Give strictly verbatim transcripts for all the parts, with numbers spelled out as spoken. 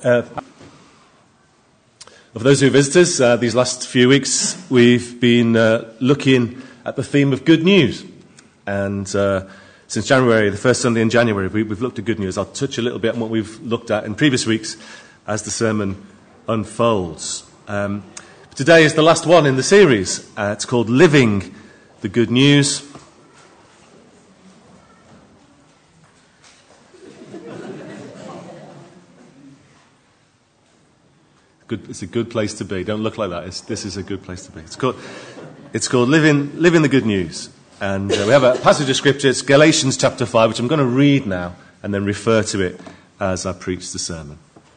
Uh, for those who are visitors, uh, these last few weeks we've been uh, looking at the theme of good news. And uh, since January, the first Sunday in January, we, we've looked at good news. I'll touch a little bit on what we've looked at in previous weeks as the sermon unfolds. Um, today is the last one in the series. Uh, it's called Living the Good News. Good, it's a good place to be. Don't look like that. It's, this is a good place to be. It's called, it's called Living, Living the Good News. And uh, we have a passage of scripture. It's Galatians chapter five, which I'm going to read now and then refer to it as I preach the sermon.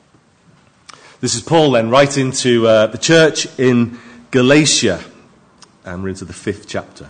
This is Paul then writing to uh, the church in Galatia. And we're into the fifth chapter.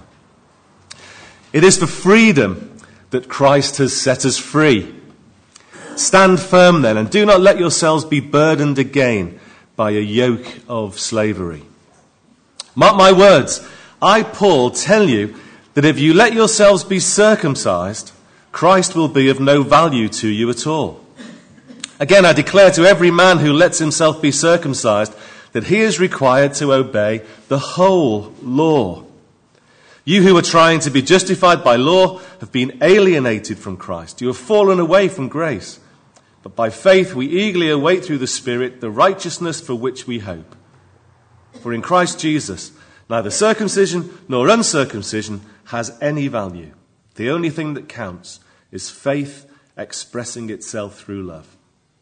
It is for freedom that Christ has set us free. Stand firm then, and do not let yourselves be burdened again by a yoke of slavery. Mark my words, I, Paul, tell you that if you let yourselves be circumcised, Christ will be of no value to you at all. Again, I declare to every man who lets himself be circumcised that he is required to obey the whole law. You who are trying to be justified by law have been alienated from Christ. You have fallen away from grace. But by faith we eagerly await through the Spirit the righteousness for which we hope. For in Christ Jesus, neither circumcision nor uncircumcision has any value. The only thing that counts is faith expressing itself through love.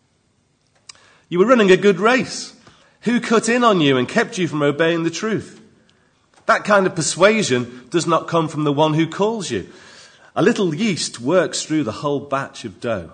You were running a good race. Who cut in on you and kept you from obeying the truth? That kind of persuasion does not come from the one who calls you. A little yeast works through the whole batch of dough.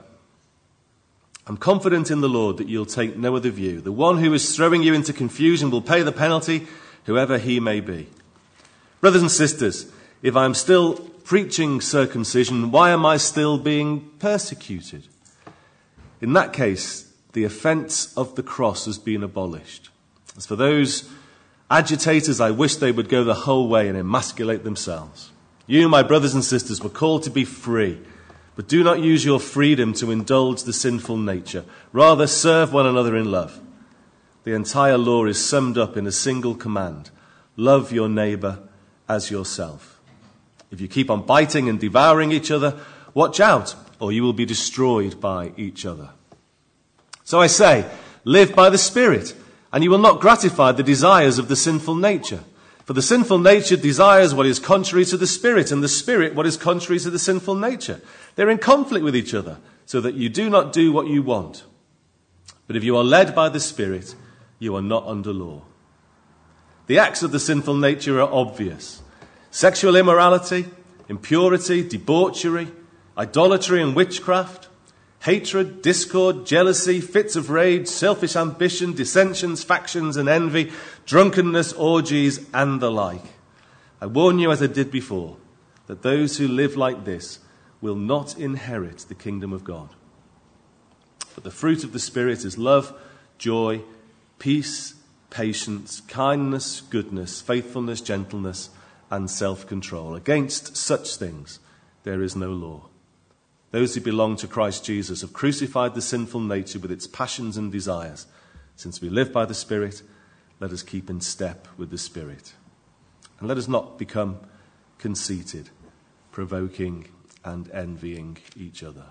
I'm confident in the Lord that you'll take no other view. The one who is throwing you into confusion will pay the penalty, whoever he may be. Brothers and sisters, if I'm still preaching circumcision, why am I still being persecuted? In that case, the offence of the cross has been abolished. As for those agitators, I wish they would go the whole way and emasculate themselves. You, my brothers and sisters, were called to be free. But do not use your freedom to indulge the sinful nature. Rather, serve one another in love. The entire law is summed up in a single command. Love your neighbour as yourself. If you keep on biting and devouring each other, watch out, or you will be destroyed by each other. So I say, live by the Spirit, and you will not gratify the desires of the sinful nature. For the sinful nature desires what is contrary to the Spirit, and the Spirit what is contrary to the sinful nature. They're in conflict with each other, so that you do not do what you want. But if you are led by the Spirit, you are not under law. The acts of the sinful nature are obvious. Sexual immorality, impurity, debauchery, idolatry and witchcraft, hatred, discord, jealousy, fits of rage, selfish ambition, dissensions, factions and envy, drunkenness, orgies and the like. I warn you, as I did before, that those who live like this will not inherit the kingdom of God. But the fruit of the Spirit is love, joy, peace, patience, kindness, goodness, faithfulness, gentleness, and self-control. Against such things there is no law. Those who belong to Christ Jesus have crucified the sinful nature with its passions and desires. Since we live by the Spirit, let us keep in step with the Spirit. And let us not become conceited, provoking and envying each other.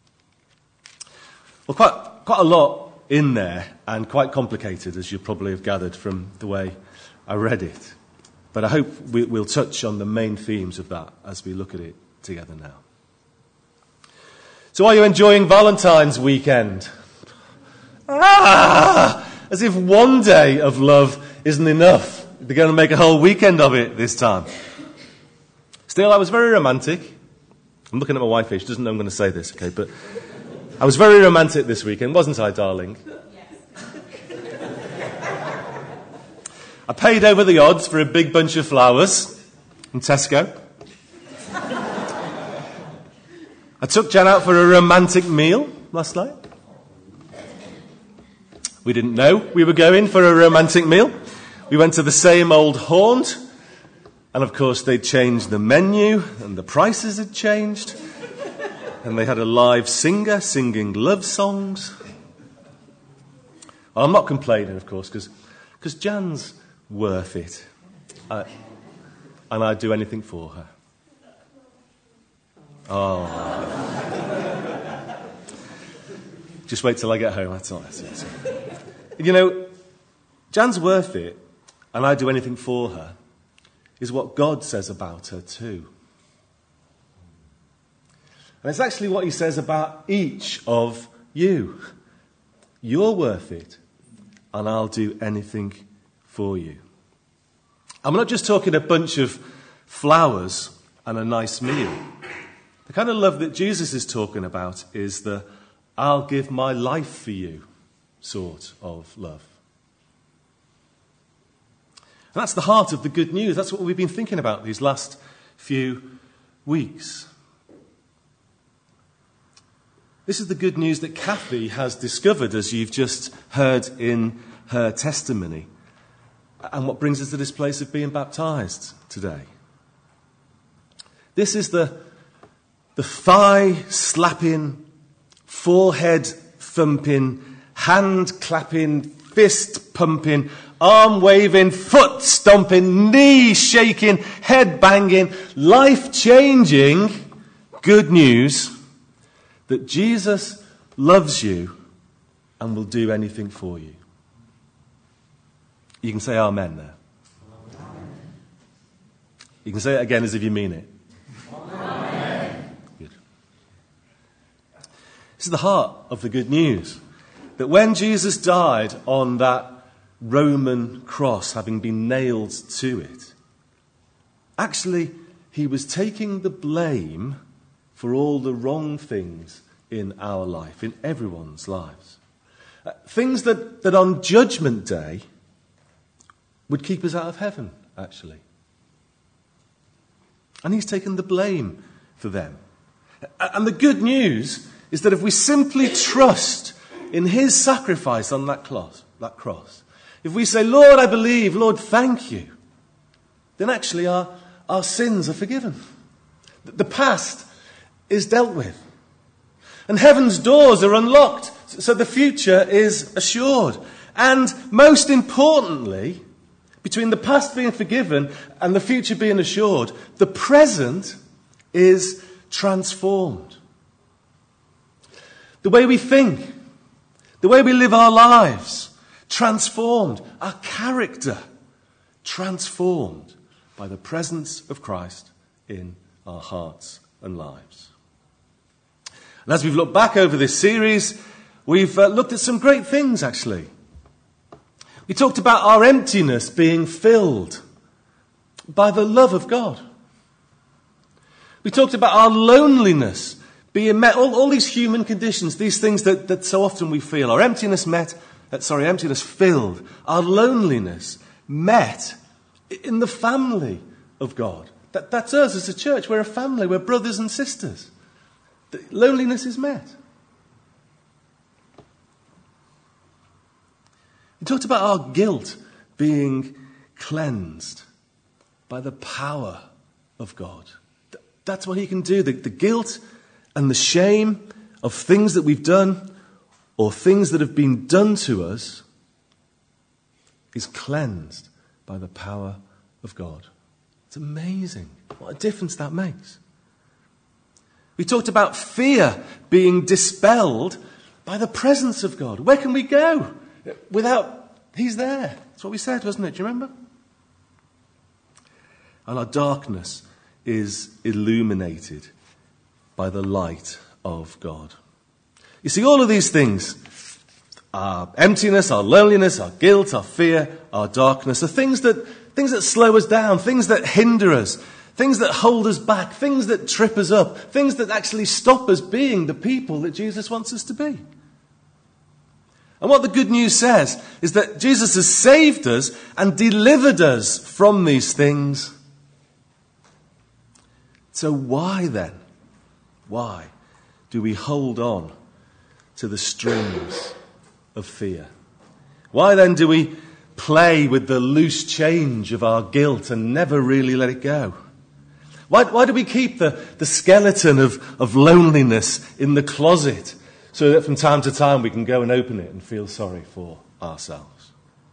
Well, quite, quite a lot in there, and quite complicated, as you probably have gathered from the way I read it. But I hope we, we'll touch on the main themes of that as we look at it together now. So are you enjoying Valentine's weekend? Ah! As if one day of love isn't enough. They're going to make a whole weekend of it this time. Still, I was very romantic. I'm looking at my wife here. She doesn't know I'm going to say this, okay? But I was very romantic this weekend, wasn't I, darling? I paid over the odds for a big bunch of flowers from Tesco. I took Jan out for a romantic meal last night. We didn't know we were going for a romantic meal. We went to the same old haunt. And of course they'd changed the menu and the prices had changed. And they had a live singer singing love songs. I'm not complaining, of course, because because Jan's worth it. Uh, and I'd do anything for her. Oh. Just wait till I get home. That's all. That's it. That's it. You know, Jan's worth it, and I'd do anything for her, is what God says about her too. And it's actually what he says about each of you. You're worth it, and I'll do anything for you. I'm not just talking a bunch of flowers and a nice meal. The kind of love that Jesus is talking about is the I'll give my life for you sort of love. And that's the heart of the good news. That's what we've been thinking about these last few weeks. This is the good news that Kathy has discovered, as you've just heard in her testimony. And what brings us to this place of being baptised today. This is the, the thigh-slapping, forehead-thumping, hand-clapping, fist-pumping, arm-waving, foot-stomping, knee-shaking, head-banging, life-changing good news that Jesus loves you and will do anything for you. You can say amen there. You can say it again as if you mean it. Amen. Good. This is the heart of the good news. That when Jesus died on that Roman cross, having been nailed to it, actually he was taking the blame for all the wrong things in our life, in everyone's lives. Uh, things that, that on Judgment Day would keep us out of heaven, actually. And he's taken the blame for them. And the good news is that if we simply trust in his sacrifice on that cross, that cross, if we say, Lord, I believe, Lord, thank you, then actually our, our sins are forgiven. The past is dealt with. And heaven's doors are unlocked, so the future is assured. And most importantly, between the past being forgiven and the future being assured, the present is transformed. The way we think, the way we live our lives, transformed. Our character transformed by the presence of Christ in our hearts and lives. And as we've looked back over this series, we've uh, looked at some great things, actually. We talked about our emptiness being filled by the love of God. We talked about our loneliness being met, all, all these human conditions, these things that, that so often we feel. Our emptiness met, uh, sorry, emptiness filled. Our loneliness met in the family of God. That, that's us as a church. We're a family. We're brothers and sisters. The loneliness is met. We talked about our guilt being cleansed by the power of God. That's what he can do. The, the guilt and the shame of things that we've done or things that have been done to us is cleansed by the power of God. It's amazing what a difference that makes. We talked about fear being dispelled by the presence of God. Where can we go without he's there? That's what we said, wasn't it? Do you remember? And our darkness is illuminated by the light of God. You see, all of these things, our emptiness, our loneliness, our guilt, our fear, our darkness, are things that, things that slow us down, things that hinder us, things that hold us back, things that trip us up, things that actually stop us being the people that Jesus wants us to be. And what the good news says is that Jesus has saved us and delivered us from these things. So why then, why do we hold on to the strings of fear? Why then do we play with the loose change of our guilt and never really let it go? Why, why do we keep the, the skeleton of, of loneliness in the closet so that from time to time we can go and open it and feel sorry for ourselves.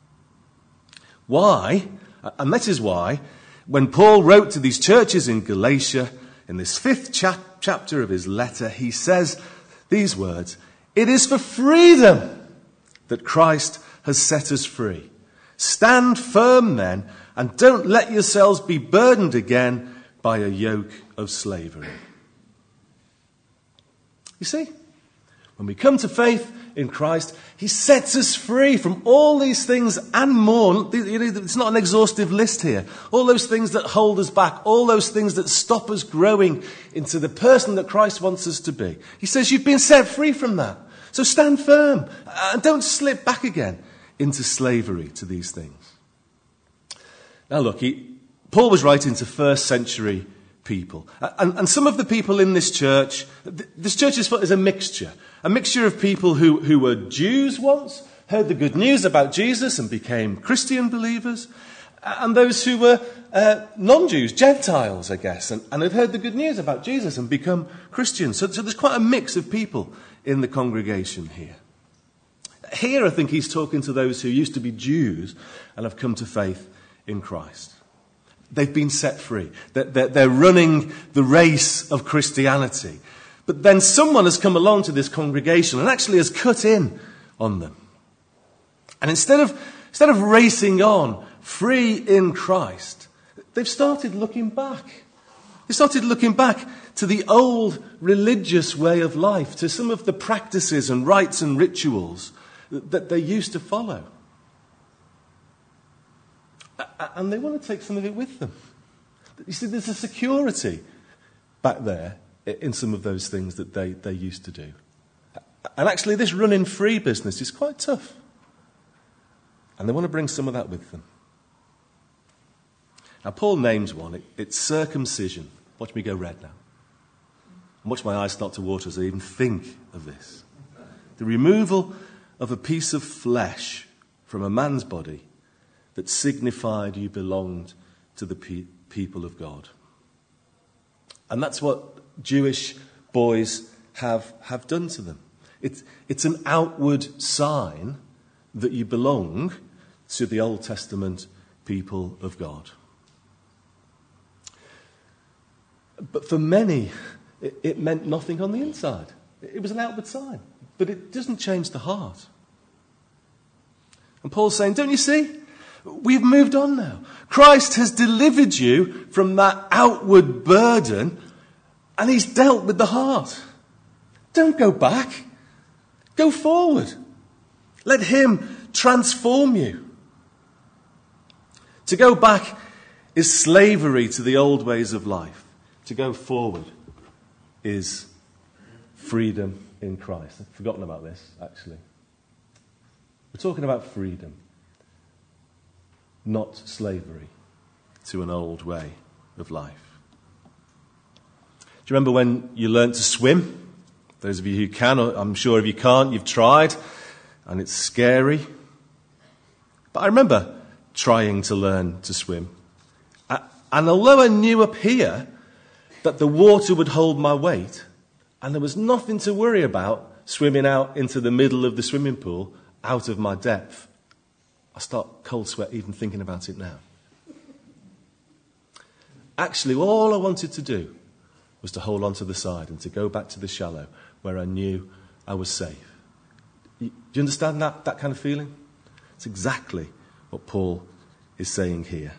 Why? And this is why, when Paul wrote to these churches in Galatia, in this fifth chap- chapter of his letter, he says these words, "It is for freedom that Christ has set us free. Stand firm then, and don't let yourselves be burdened again by a yoke of slavery." You see, when we come to faith in Christ, he sets us free from all these things and more. It's not an exhaustive list here. All those things that hold us back, all those things that stop us growing into the person that Christ wants us to be. He says you've been set free from that. So stand firm and don't slip back again into slavery to these things. Now look, he, Paul was writing to first century people. And, and some of the people in this church, this church is, is a mixture. A mixture of people who, who were Jews once, heard the good news about Jesus and became Christian believers. And those who were uh, non-Jews, Gentiles, I guess, and, and had heard the good news about Jesus and become Christians. So, so there's quite a mix of people in the congregation here. Here, I think he's talking to those who used to be Jews and have come to faith in Christ. They've been set free. They're, they're, they're running the race of Christianity. But then someone has come along to this congregation and actually has cut in on them. And instead of, instead of racing on, free in Christ, they've started looking back. They started looking back to the old religious way of life, to some of the practices and rites and rituals that they used to follow. And they want to take some of it with them. You see, there's a security back there in some of those things that they, they used to do. And actually, this running free business is quite tough. And they want to bring some of that with them. Now, Paul names one. It, it's circumcision. Watch me go red now. And watch my eyes start to water as I even think of this. The removal of a piece of flesh from a man's body that signified you belonged to the pe- people of God. And that's what Jewish boys have, have done to them. It's, it's an outward sign that you belong to the Old Testament people of God. But for many, it, it meant nothing on the inside. It was an outward sign, but it doesn't change the heart. And Paul's saying, don't you see? We've moved on now. Christ has delivered you from that outward burden, and he's dealt with the heart. Don't go back. Go forward. Let him transform you. To go back is slavery to the old ways of life. To go forward is freedom in Christ. I've forgotten about this, actually. We're talking about freedom, not slavery to an old way of life. Do you remember when you learnt to swim? Those of you who can, or I'm sure if you can't, you've tried, and it's scary. But I remember trying to learn to swim. And although I knew up here that the water would hold my weight, and there was nothing to worry about swimming out into the middle of the swimming pool, out of my depth, I start cold sweat even thinking about it now. Actually, all I wanted to do was to hold on to the side and to go back to the shallow where I knew I was safe. Do you understand that, that kind of feeling? It's exactly what Paul is saying here.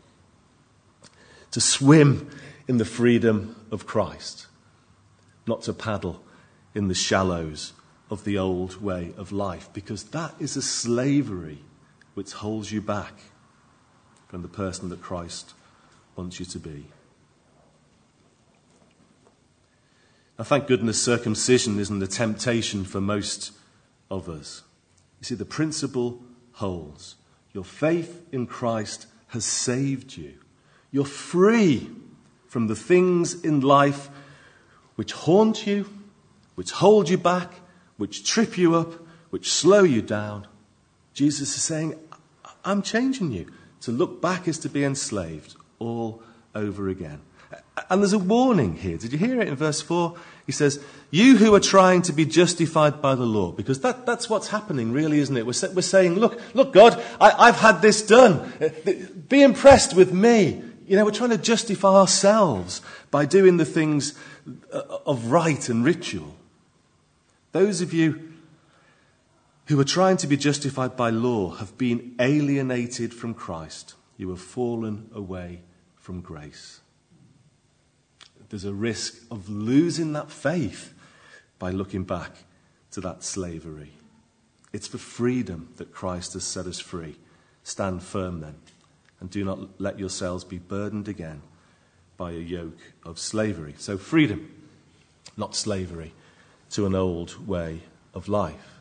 To swim in the freedom of Christ, not to paddle in the shallows of the old way of life, because that is a slavery which holds you back from the person that Christ wants you to be. Now, thank goodness circumcision isn't a temptation for most of us. You see, the principle holds. Your faith in Christ has saved you. You're free from the things in life which haunt you, which hold you back, which trip you up, which slow you down. Jesus is saying, I'm changing you. To look back is to be enslaved all over again. And there's a warning here. Did you hear it in verse four? He says, you who are trying to be justified by the law, because that, that's what's happening really, isn't it? We're, we're saying, look, look, God, I, I've had this done. Be impressed with me. You know, we're trying to justify ourselves by doing the things of rite and ritual. Those of you who are trying to be justified by law have been alienated from Christ. You have fallen away from grace. There's a risk of losing that faith by looking back to that slavery. It's for freedom that Christ has set us free. Stand firm then, and do not let yourselves be burdened again by a yoke of slavery. So freedom, not slavery, to an old way of life.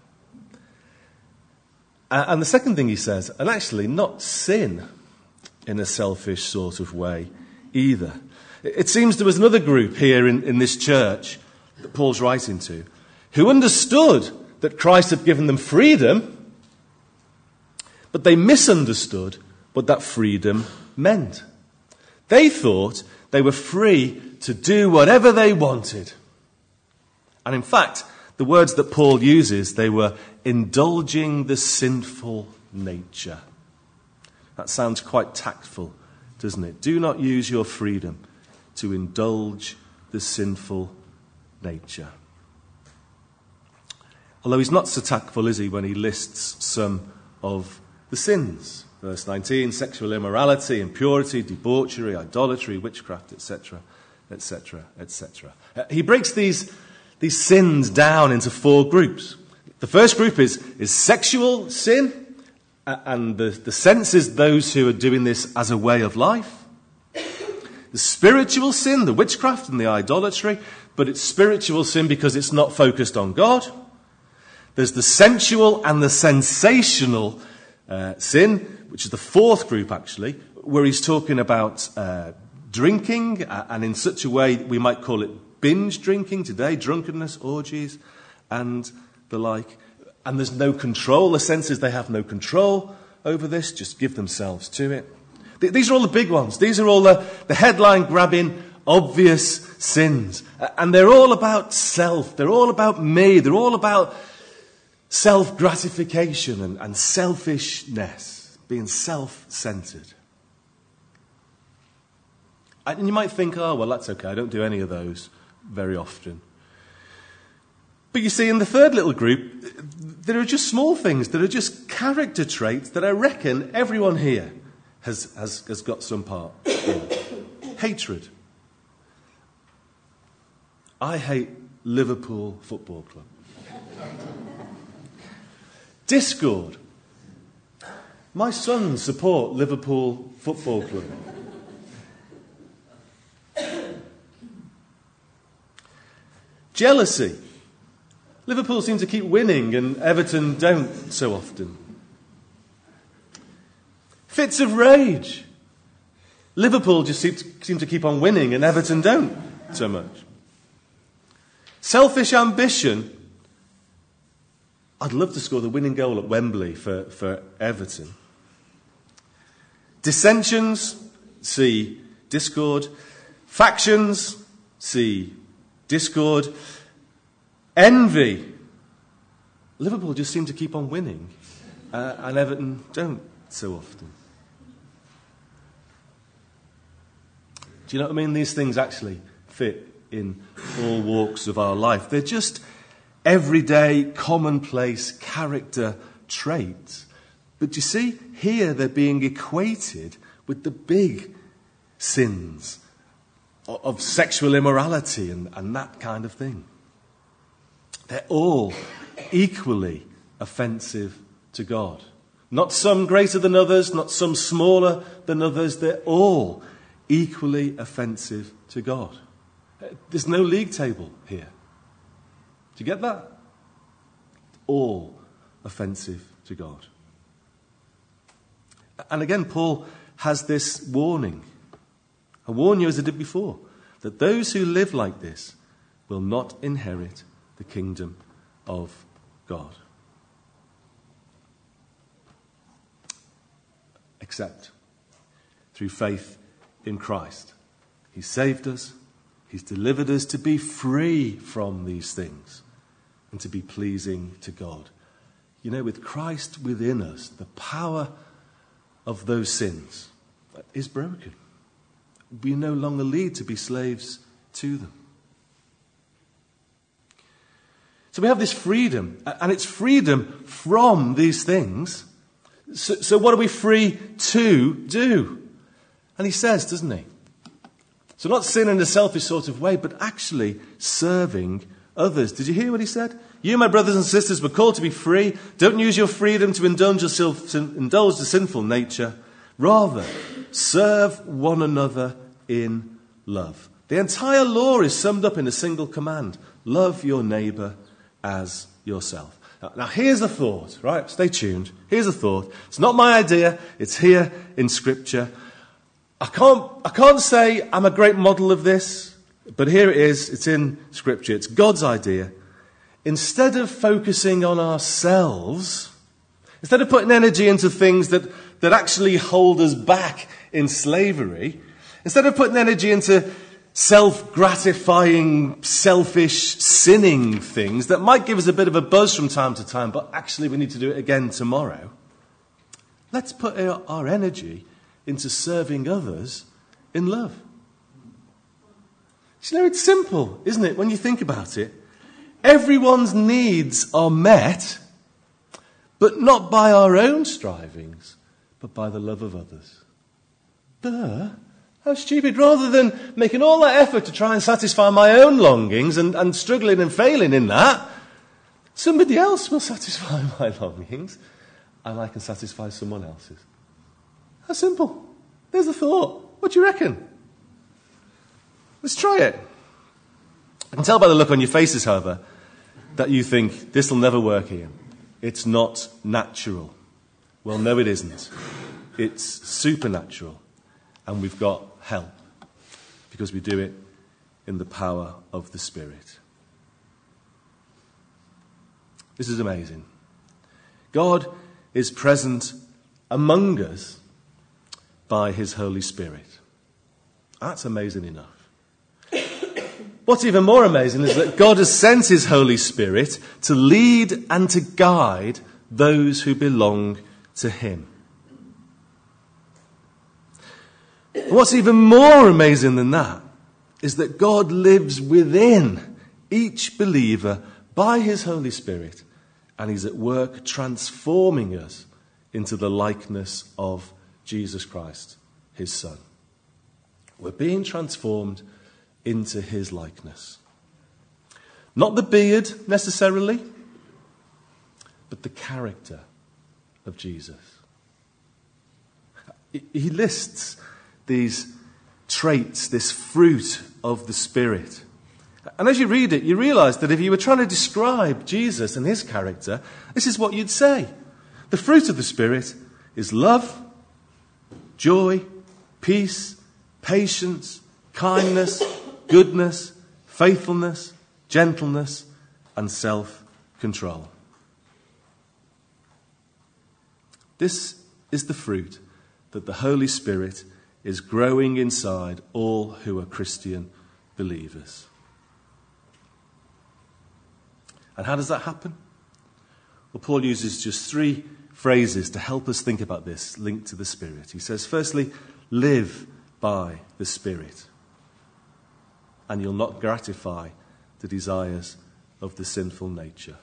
And the second thing he says, and actually not sin in a selfish sort of way either. It seems there was another group here in, in this church that Paul's writing to, who understood that Christ had given them freedom, but they misunderstood what that freedom meant. They thought they were free to do whatever they wanted. And in fact, the words that Paul uses, they were indulging the sinful nature. That sounds quite tactful, doesn't it? Do not use your freedom to indulge the sinful nature. Although he's not so tactful, is he, when he lists some of the sins. Verse nineteen, sexual immorality, impurity, debauchery, idolatry, witchcraft, et cetera, et cetera, et cetera. Uh, he breaks these, these sins down into four groups. The first group is, is sexual sin, uh, and the, the sense is those who are doing this as a way of life. The spiritual sin, the witchcraft and the idolatry, but it's spiritual sin because it's not focused on God. There's the sensual and the sensational uh, sin, which is the fourth group actually, where he's talking about uh, drinking, uh, and in such a way we might call it binge drinking today, drunkenness, orgies, and the like. And there's no control. The sense is they have no control over this, just give themselves to it. These are all the big ones. These are all the, the headline-grabbing, obvious sins. And they're all about self. They're all about me. They're all about self-gratification and, and selfishness, being self-centered. And you might think, oh, well, that's okay. I don't do any of those very often. But you see, in the third little group, there are just small things that are just character traits that I reckon everyone here Has, has, has got some part in. Hatred. I hate Liverpool Football Club. Discord. My sons support Liverpool Football Club. Jealousy. Liverpool seem to keep winning and Everton don't so often. Fits of rage. Liverpool just seem to, seem to keep on winning and Everton don't so much. Selfish ambition. I'd love to score the winning goal at Wembley for, for Everton. Dissensions, see discord. Factions, see discord. Envy. Liverpool just seem to keep on winning uh, and Everton don't so often. Do you know what I mean? These things actually fit in all walks of our life. They're just everyday, commonplace character traits. But you see, here they're being equated with the big sins of sexual immorality and, and that kind of thing. They're all equally offensive to God. Not some greater than others, not some smaller than others. They're all equally offensive to God. There's no league table here. Do you get that? All offensive to God. And again, Paul has this warning. I warn you, as I did before, that those who live like this will not inherit the kingdom of God. Except through faith in Christ. He saved us. He's delivered us to be free from these things and to be pleasing to God. You know, with Christ within us, the power of those sins is broken. We no longer need to be slaves to them. So we have this freedom, and it's freedom from these things. So, so what are we free to do? And he says, doesn't he? So not sin in a selfish sort of way, but actually serving others. Did you hear what he said? You, my brothers and sisters, were called to be free. Don't use your freedom to indulge, yourself, indulge the sinful nature. Rather, serve one another in love. The entire law is summed up in a single command. Love your neighbour as yourself. Now, now here's a thought, right? Stay tuned. Here's a thought. It's not my idea. It's here in Scripture. I can't, I can't say I'm a great model of this, but here it is. It's in Scripture. It's God's idea. Instead of focusing on ourselves, instead of putting energy into things that, that actually hold us back in slavery, instead of putting energy into self-gratifying, selfish, sinning things that might give us a bit of a buzz from time to time, but actually we need to do it again tomorrow, let's put our, our energy into serving others in love. You know, it's simple, isn't it, when you think about it? Everyone's needs are met, but not by our own strivings, but by the love of others. Duh. How stupid. Rather than making all that effort to try and satisfy my own longings and, and struggling and failing in that, somebody else will satisfy my longings and I can satisfy someone else's. How simple. There's a thought. What do you reckon? Let's try it. I can tell by the look on your faces, however, that you think, this will never work, Ian. It's not natural. Well, no, it isn't. It's supernatural. And we've got help because we do it in the power of the Spirit. This is amazing. God is present among us by his Holy Spirit. That's amazing enough. What's even more amazing is that God has sent his Holy Spirit to lead and to guide those who belong to him. What's even more amazing than that is that God lives within each believer by his Holy Spirit, and he's at work transforming us into the likeness of Jesus Christ, his Son. We're being transformed into his likeness. Not the beard necessarily, but the character of Jesus. He lists these traits, this fruit of the Spirit. And as you read it, you realize that if you were trying to describe Jesus and his character, this is what you'd say. The fruit of the Spirit is love, joy, peace, patience, kindness, goodness, faithfulness, gentleness, and self-control. This is the fruit that the Holy Spirit is growing inside all who are Christian believers. And how does that happen? Well, Paul uses just three phrases to help us think about this linked to the Spirit. He says, firstly, live by the Spirit, and you'll not gratify the desires of the sinful nature.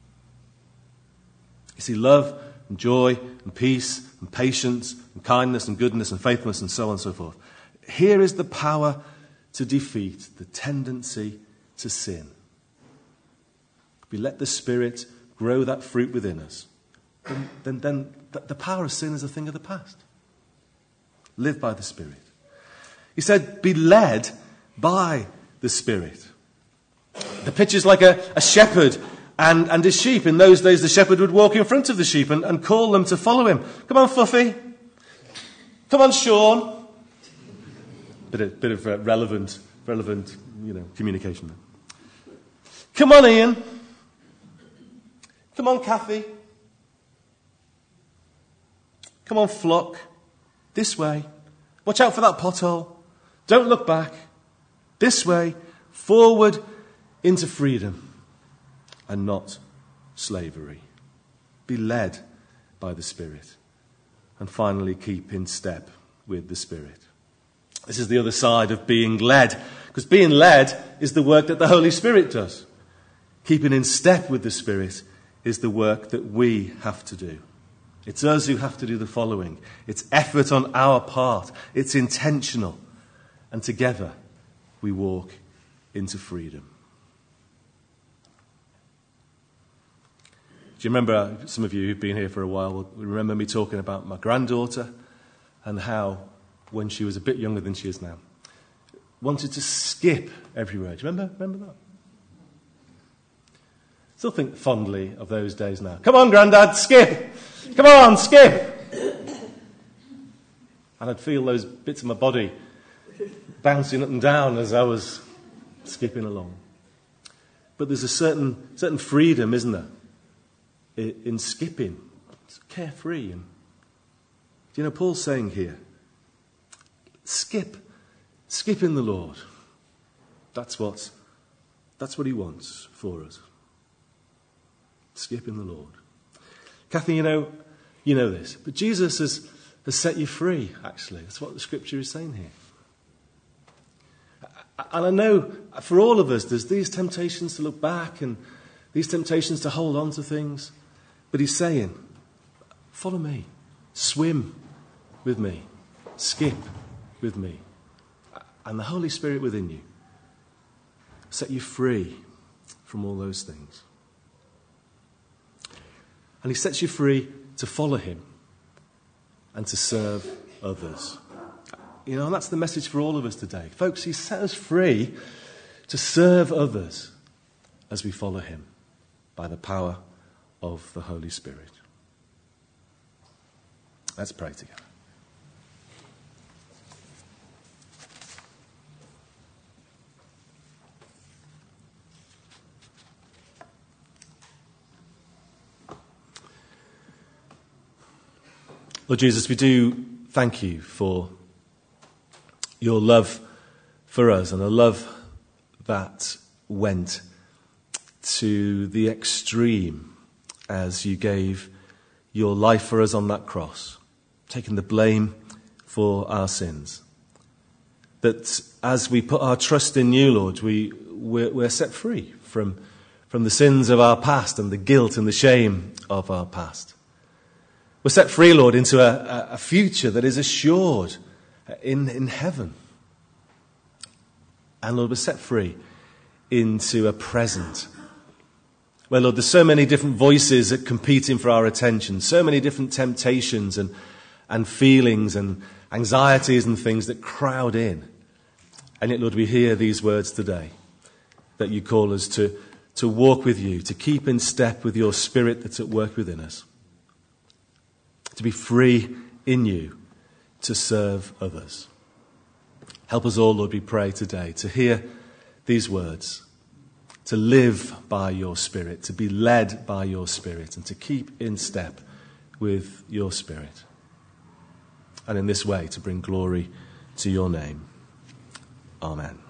You see, love and joy and peace and patience and kindness and goodness and faithfulness and so on and so forth. Here is the power to defeat the tendency to sin. We let the Spirit grow that fruit within us. Then, then, then the power of sin is a thing of the past. Live by the Spirit. He said, be led by the Spirit. The picture's like a, a shepherd and, and his sheep. In those days, the shepherd would walk in front of the sheep and, and call them to follow him. Come on, Fuffy. Come on, Sean. Bit of, bit of uh, relevant, relevant, you know, communication there. Come on, Ian. Come on, Kathy. Come on, Flock. This way. Watch out for that pothole. Don't look back. This way, forward into freedom and not slavery. Be led by the Spirit. And finally, keep in step with the Spirit. This is the other side of being led, because being led is the work that the Holy Spirit does. Keeping in step with the Spirit is the work that we have to do. It's us who have to do the following. It's effort on our part. It's intentional. And together we walk into freedom. Do you remember, some of you who've been here for a while will remember me talking about my granddaughter and how, when she was a bit younger than she is now, wanted to skip everywhere. Do you remember, remember that? Still think fondly of those days now. Come on, Grandad, skip! Come on, skip! And I'd feel those bits of my body bouncing up and down as I was skipping along. But there's a certain certain freedom, isn't there, in, in skipping. It's carefree. And do you know, Paul's saying here, skip, skip in the Lord. That's what, that's what he wants for us. Skip in the Lord. Kathy, you know, you know this, but Jesus has, has set you free, actually. That's what the scripture is saying here. And I know for all of us, there's these temptations to look back and these temptations to hold on to things. But he's saying, follow me, swim with me, skip with me. And the Holy Spirit within you set you free from all those things. And he sets you free to follow him and to serve others. You know, and that's the message for all of us today. Folks, he set us free to serve others as we follow him by the power of the Holy Spirit. Let's pray together. Lord Jesus, we do thank you for your love for us, and a love that went to the extreme as you gave your life for us on that cross, taking the blame for our sins. That as we put our trust in you, Lord, we, we're, we're set free from, from the sins of our past and the guilt and the shame of our past. We're set free, Lord, into a, a future that is assured in, in heaven. And Lord, we're set free into a present where, Lord, there's so many different voices that competing for our attention, so many different temptations and, and feelings and anxieties and things that crowd in. And yet, Lord, we hear these words today, that you call us to, to walk with you, to keep in step with your Spirit that's at work within us. To be free in you, to serve others. Help us all, Lord, we pray today, to hear these words, to live by your Spirit, to be led by your Spirit, and to keep in step with your Spirit. And in this way, to bring glory to your name. Amen.